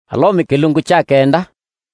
Alomi kilungu cha kenda.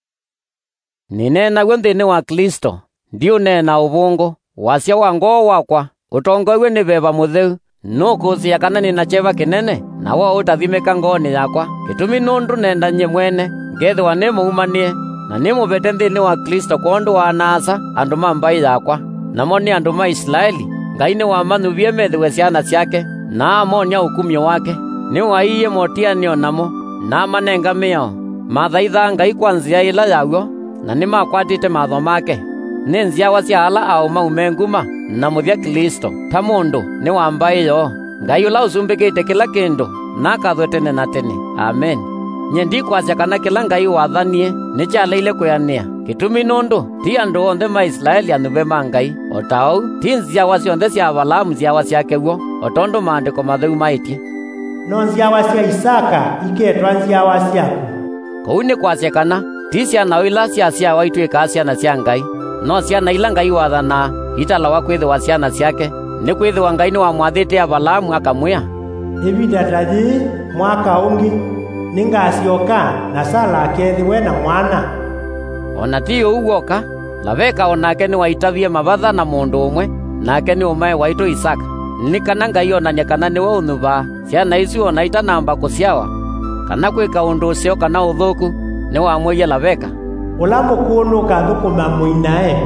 Ninena nthini wa Kristo, ndiunena ubungu, wasya wa ngoo wakwa, utongoiwe ni beba mutheu, nukusia kana nina cheva kinene, na wo utathimika ngooni yakwa, gitumi nundu nenda nye mwene, ngethwa nimuumanie, na nimubete nthini wa Kristo kwa undu wa nasa andu mambai yakwa, namo ni andu ma Israeli, Ngai ni wamanyuvie methiwe ciana ciake, na amonia ukumio wake, ni waiye motianio namo, na manenga mĩao, mathaitha Ngai kwa nzia ila yaguo, na nimakwatite matho make. Ni nziawa cia ala au maume nguma, na muthia Kristo, ta mundu ni wambai yo, Ngai ula usumbikite kila kindu, na akathwe tene na tene. Amen. Nye ndikwasya kana kila Ngai wathanie, ni kyaleile kuyania, gitumi nundu, ti andu onthe ma Israeli anube ma Ngai, o tau, ti nziawa cionthe cia Balamu nziawa ciake guo, o tondu maandiko matheu maitie. No nziawa cia Isaka iketwa nziawa ciaku. Kou ni kwasya kana, ti ciana ila ciaciawa ituika ciana cia Ngai, no ciana ila Ngai wathana, italawa kwithiwa ciana ciake, ni kwithiwa Ngai ni wamwathite Balamu akamwia, ivinda tathi mwaka ungi, ningacioka na Sara akethiwe na mwana. Ona ti uguoka, Laveka onake ni waitavie mavatha na mundu umwe, nake ni umae waitu Isaka. Ni kana Ngai onania kana niwe unuva, ciana icio ona itanamba kuciawa, kana kwika undu ucio kana uthuku, ni wamwiye Laveka. Ula mukunu kathukuma muinae.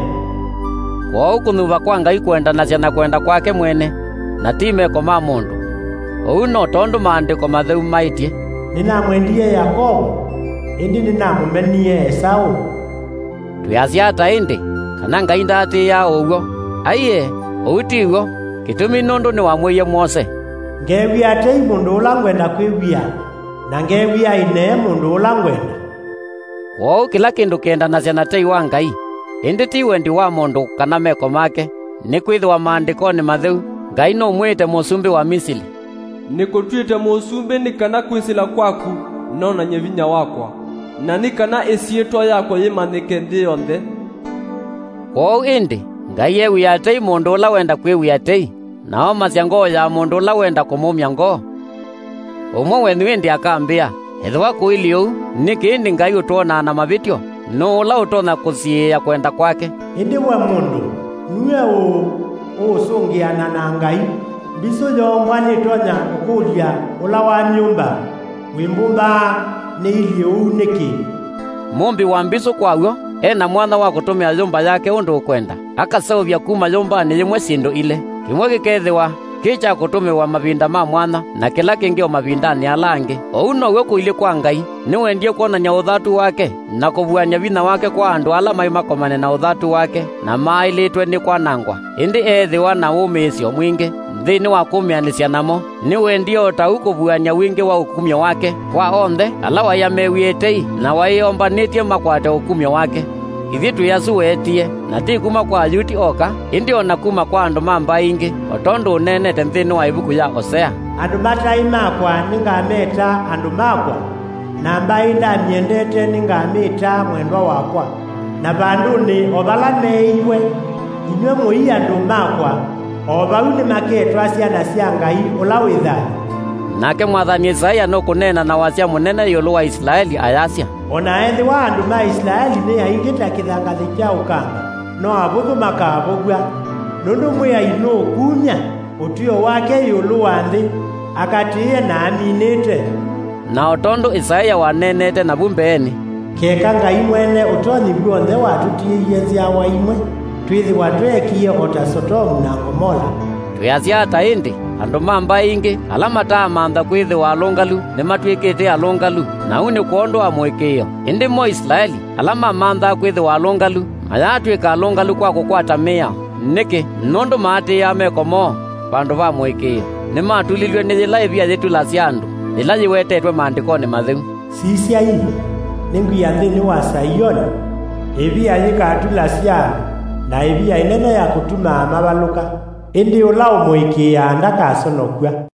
Kwa ukunuva kwa Ngai kuendanacia na kwenda kwake mwene, na ti meko ma mundu. Ou no tondu maandiko matheu maitie, ninamwendie Yakobo, indi ninamumenie Esau. Tuyasya ata indi, kana Ngai ndatiia uguo. Aiye, ou tiguo, gitumi nundu ni wamwiye Mose, ngewia atei mundu ula ngwenda kwibia, na ngewia ine mundu ula ngwenda. Kwou kila kindu kiendanacia na tei wa Ngai, indi ti wendi wa mundu kana meko make, ni kwithiwa maandikoni matheu, Ngai no mwite musumbi wa Misiri. Nikutwite musumbi ni kana kwisila kwaku, no na nyevinya wakwa, na ni kana isietwa yako yimanike nthi yonthe. Kwou indi, Ngai ewia atei mundu ula wenda kwiwia atei, na omasya ngoo ya mundu ula wenda kumumya ngoo. Umwe wenu indi akambia, ethwa kuili uu, niki indi Ngai utuonaa na mavityo, no ula utona kusiia kwenda kwake. Indi we mundu, nuwe usungiana na Ngai, biso yombwa nitonya kukulia ula wa nyumba, wimbumba ni ili uu niki. Mumbi wa mbiso kwaw'o, ena mwana wa kutumia yumba yake undu ukwenda, akasauvya kuma yumbani yimwe sindu ile, kimwe gikethiwa kicha kutumiwa mavinda ma mwana, na kila kingi o mavindani alangi. Ou nowe kuili kwa Ngai, ni wendie kuonanya uthatu wake, na kuvuania vina wake kwa andu ala maimakomane na uthatu wake, na mailitwe ni kwanangwa. Indi ethiwa na umisyo mwingi, nthini wa kumianisya namo, ni wendie o tau kuvuania wingi wa ukumio wake, kwa onthe ala wayamewiitei, na waiyombanitie makwate ukumio wake. Ithi tuyasuwetie, na ti kuma kwa Ayuti oka, indi ona kuma kwa andu mamba ingi, o tondu unenete nthini wa ibuku ya Hosea. Andu matai makwa ningameta andu makwa, na mbai ndamiendete ningamita mwendwa wakwa, na vanduni ovala meiwe, inywe muii andu makwa, o vau ni maketwa ciana cia Ngai ula withani. Nake mwathani Isaia no kunena na wasya munene yulu wa Israeli ayasya, ona ethi wa andu ma Israeli ni aingita kithangathi kya ukanga, no avuthu makavugwa, nundu mwiyai no kumya utio wake yulu wa nthi, akatiie na aminite. Na otondu Isaia wanenete na vumbeeni, keka Ngai mwene utonyi bwonthe watutiirie nziawa imwe, twithiwa twekie ota Sodomu na Gomora. Tuyasya ata indi, andu mamba ingi, ala matamantha kwithiwa alungalu, ni matwikite alungalu, na uu ni kuondwa mwikio. Indi mo Israeli, ala mamantha kwithiwa alungalu, mayatwika alungalu kwa kukwata miao. Niki, nundu maatiia meko mo, vandu va mwikio. Ni matulilwe ni yila ivia yitula cia andu, yila yiwetetwe maandikoni matheu. Sisya hii, ninguya nthini wa Sayoni, ivia yikatula cia, na ivia inene ya kutuma mavaluka, indi ula umwikia ndakasonokwa.